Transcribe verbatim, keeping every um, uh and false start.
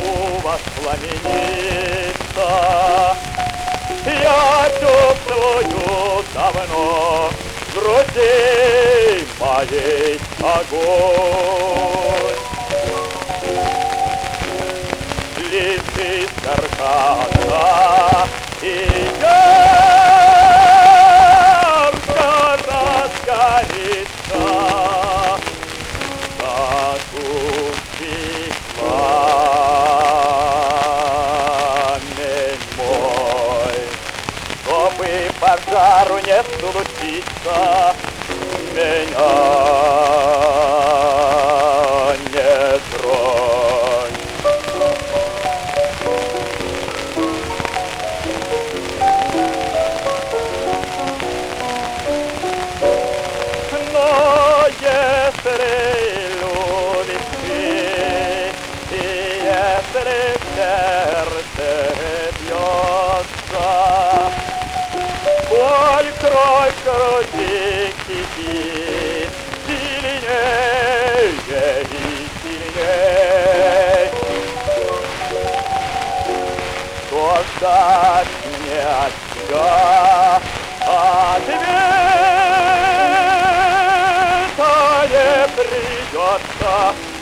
у воспламенится. Я чувствую давно в груди моей огонь. Листы с каркаса и ярко разгорится затухший пламень мой. Чтобы пожару не случиться, меня не тронь. Но если любишь ты, и если сердце бьется, боль кровь в груди кипит сильнее и сильнее. Что ждать мне от тебя ответа не придется.